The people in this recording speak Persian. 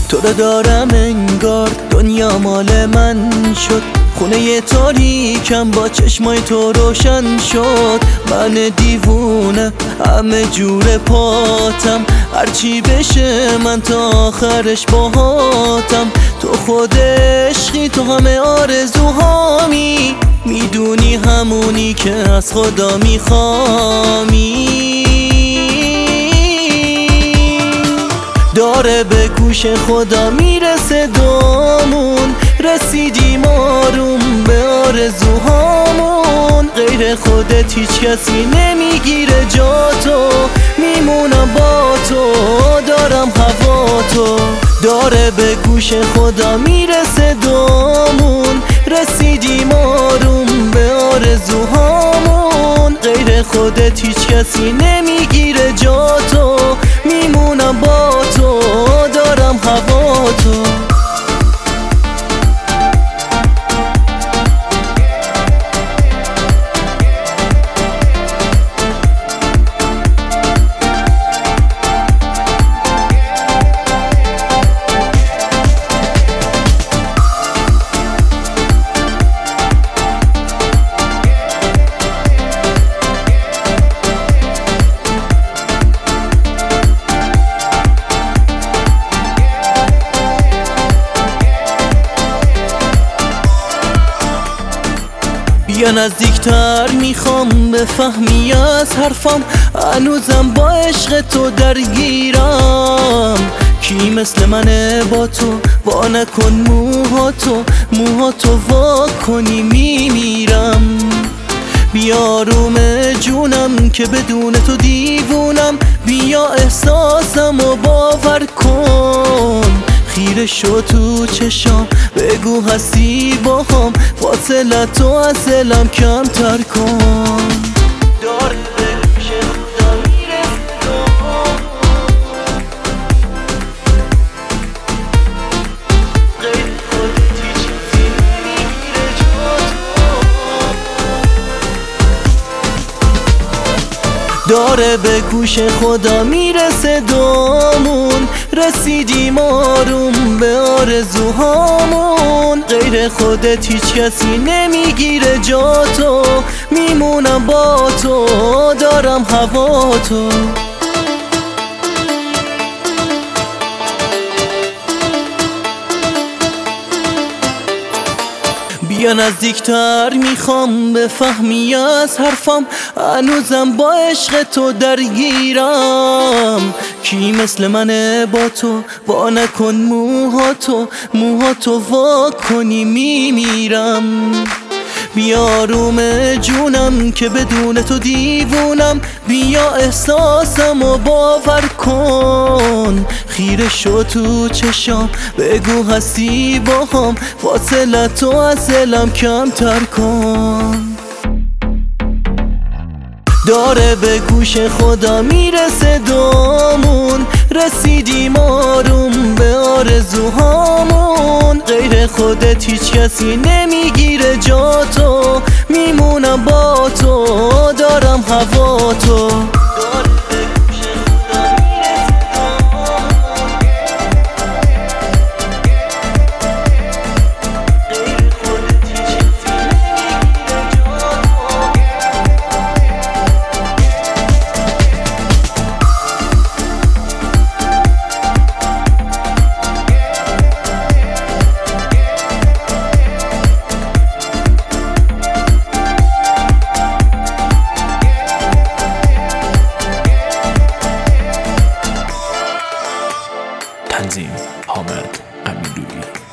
تو رو دارم انگار دنیا مال من شد، خونه تاریکم با چشمای تو روشن شد. من دیوونه همه جور پاتم، هرچی بشه من تا آخرش باهاتم. تو خود عشقی، تو همه آرزوهامی، میدونی همونی که از خدا میخوامی. داره به گوش خدا میرسه دامون، رسیدیم آروم به آرزوهامون. غیر خودت هیچ کسی نمیگیره جا تو، میمونم با تو، دارم هوا تو. داره به گوش خدا میرسه دامون، رسیدیم آروم به آرزوهامون. غیر خودت هیچ کسی نمیگیره جا تو، میمونم با تو، دارم هوا تو. بیا نزدیکتر، میخوام بفهمی از حرفم، هنوزم با عشق تو درگیرم. کی مثل منه با تو، وا نکن موهاتو وا کنی میمیرم. بیا آروم جونم که بدون تو دیوونم، بیا احساسم و باور کن. خیره شو تو چشام، بگو هستی با هم، فاصله تو از دلم کمتر کن. داره به گوش خدا میرسه دامون، غیر خودت هیچ کسی نمیگیره جا تو. داره به گوش خدا میرسه دامون، رسیدیم آروم به آرزوهامون. غیر خودت هیچ کسی نمیگیره جا تو، میمونم با تو، دارم هوا تو. بیا نزدیکتر، میخوام بفهمی از حرفم، هنوزم با عشق تو درگیرم. کی مثل منه با تو، وا نکن موهاتو وا کنی میمیرم. بیا آروم جونم که بدون تو دیوونم، بیا احساسم و باور کن. خیره شو تو چشام، بگو هستی با هم، فاصله تو از دلم کمتر کن. داره به گوش خدا میرسه دامون، رسیدیم آروم به آرزوهامون. غیر خودت هیچ کسی نمیگیره جا تو، میمونم با تو، دارم هوا تو. تنظیم حامد امیرلویی.